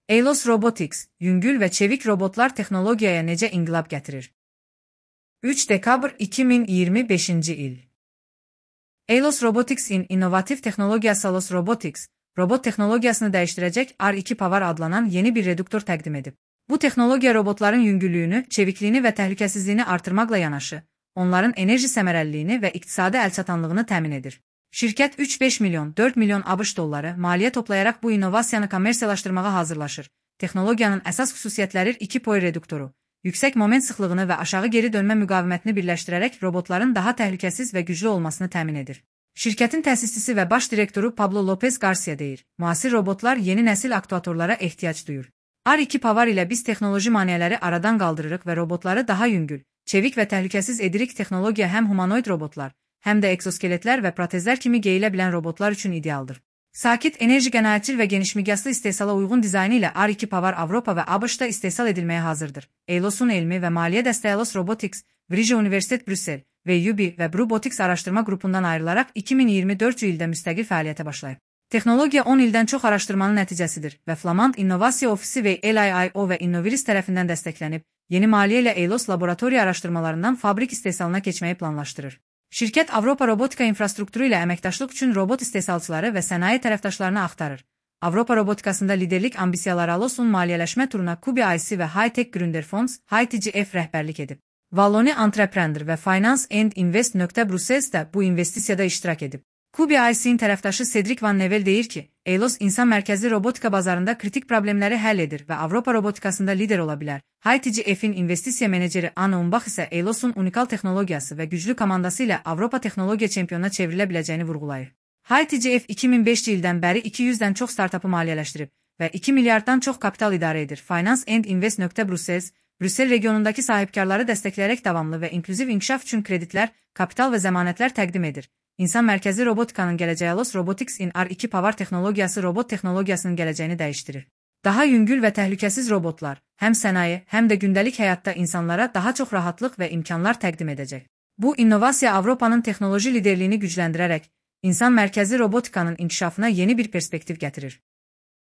Eilos Robotics, yüngül və çevik robotlar texnologiyaya necə inqilab gətirir? 3 dekabr 2025 il. Eilos Robotics'in innovativ texnologiyası Eilos Robotics, robot texnologiyasını dəyişdirəcək R2 Power adlanan yeni bir reduktor təqdim edib. Bu texnologiya robotların yüngüllüyünü, çevikliyini və təhlükəsizliyini artırmaqla yanaşı, onların enerji səmərəliliyini və iqtisadi əlçatanlığını təmin edir. Şirkət 3-5 milyon, 4 milyon ABŞ dolları maliyyə toplayaraq bu innovasiyanı kommersiyalaşdırmağa hazırlaşır. Texnologiyanın əsas xüsusiyyətləri 2 POI reduktoru, yüksək moment sıxlığını və aşağı geri dönmə müqavimətini birləşdirərək robotların daha təhlükəsiz və güclü olmasını təmin edir. Şirkətin təsisçisi və baş direktoru Pablo Lopez Garcia deyir, müasir robotlar yeni nəsil aktuatorlara ehtiyac duyur. R2 Power ilə biz texnoloji maneələri aradan qaldırırıq və robotları daha yüngül, çevik və təhlükəsiz edirik. Texnologiya həm humanoid robotlar, həm də egzoskeletlər və protezlər kimi geyilə bilən robotlar üçün idealdır. Sakit, enerji qənaətçil və genişmiqyaslı istehsala uyğun dizaynı ilə R2 Power Avropa və ABŞ-da istehsal edilməyə hazırdır. Eilos'un elmi və maliyyə dəstəyi Eilos Robotics, Vrije Universitet Brüssel, VUB və Brubotics araşdırma qrupundan ayrılaraq 2024 ildə müstəqil fəaliyyətə başlayıb. Texnologiya 10 ildən çox araşdırmanın nəticəsidir və Flamand İnnovasiya Ofisi və LIIO və Innoviris tərəfindən dəstəklənib, yeni maliyyə ilə Eilos laboratoriya araşdırmalarından fabrik istehsalına keçməyi planlaşdırır. Şirkət Avropa robotika infrastrukturu ilə əməkdaşlıq üçün robot istehsalçıları və sənaye tərəfdaşlarını axtarır. Avropa robotikasında liderlik ambisiyaları Eilosun maliyyələşmə turuna Kubi IC və High-Tech Gründerfonds, HTGF rəhbərlik edib. Valoni Entrepreneur və Finance and Invest Brussels də bu investisiyada iştirak edib. Kubi IC-in tərəfdaşı Cedric Van Nevel deyir ki, Eilos insan mərkəzli robotika bazarında kritik problemləri həll edir və Avropa robotikasında lider ola bilər. HTGF-in investisiya meneceri Anna Umbach isə Eilosun unikal texnologiyası və güclü komandası ilə Avropa texnologiya çempionuna çevrilə biləcəyini vurğulayır. HTGF 2005 ildən bəri 200-dən çox startapı maliyyələşdirib və 2 milyarddan çox kapital idarə edir. Finance and Invest Brussels, Brüssel regionundakı sahibkarları dəstəkləyərək davamlı və inklüziv inkişaf üçün kreditlər, kapital və zəmanətlər təqdim edir. İnsan mərkəzli robotikanın gələcəyi Eilos Robotics'in R2 Power texnologiyası robot texnologiyasının gələcəyini dəyişdirir. Daha yüngül və təhlükəsiz robotlar, həm sənaye, həm də gündəlik həyatda insanlara daha çox rahatlıq və imkanlar təqdim edəcək. Bu innovasiya Avropanın texnoloji liderliyini gücləndirərək, insan mərkəzli robotikanın inkişafına yeni bir perspektiv gətirir.